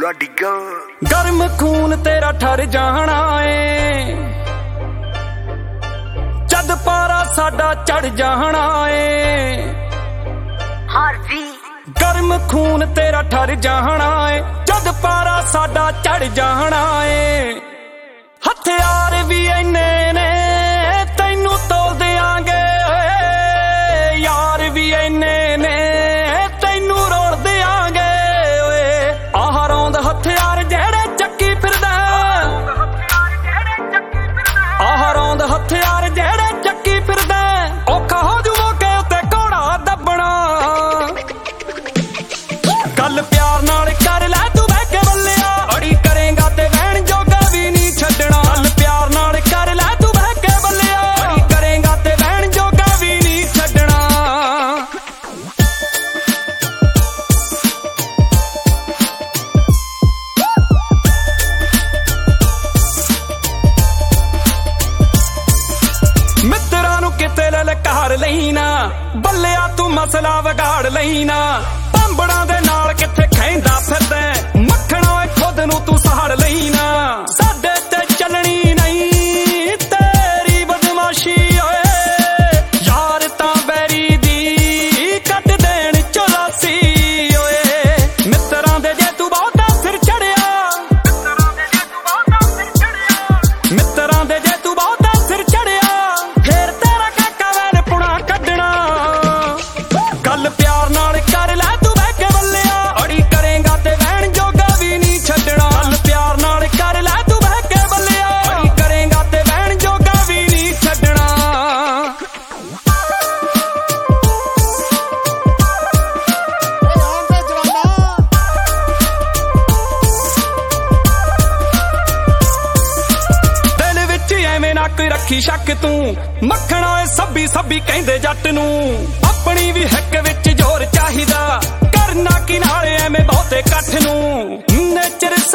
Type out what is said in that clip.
bloody gun। गर्म खून तेरा ठर जाना ए, जद पारा साडा चढ़ जाना ए। गर्म खून तेरा ठर जाना ए, जद पारा साडा चढ़ जाना ए। हथियार भी इन्ने ने तैनू तोल देंगे, यार भी इन्ने ने तैनू रोल देंगे। आह रौंद हथियार जेड़े चक्की फिरदा, आह रौंद हथियार जेड़े चक्की फिरदा, औखा हो जू मौके उत्ते घोड़ा दबना। गल प्यार नाल कर लै तू बह के बल्लिया, अड़ी करेगा ते वहन जोगा भी नहीं छड्डना। गल प्यार नाल कर लै तू बह के बल्लिया, अड़ी करेगा ते वहन जोगा भी नहीं छड्डना। मित्रां नूं किते ललकार लईना, बल्लिया तू मसला विगाड़ लईना। भांबड़ां दे नाल किथे खैंदा फिरदा, मक्खणा ओए खुद नूं तू सहाड़ लईना। साडे ते चलनी नहीं तेरी बदमाशी ओए, यार तां बैरी दी कट देण चौरासी ओए। मित्रां दे जे तू बहुता सिर चढ़िया, मित्रां दे जे तू बहुता सिर चढ़िया, फेर तेरा काका वैन पुणा कड्डना। गल प्यार नाल कर लै तू बह के बल्लिया, अड़ी करेगा ते वहन जोगा भी नहीं छड्डना। गल प्यार नाल कर लै तू बह के बल्लिया, अड़ी करेगा ते वहन जोगा भी नहीं छड्डना। दिल विच एवें ना कोई रखी शक तू, मक्खणा ओए सब्बी सब्बी कहंदे जट नूं। अपनी भी हिक विच जोर चाहिदा, करना की नाल एवें बहुते कठ नूं। नेचर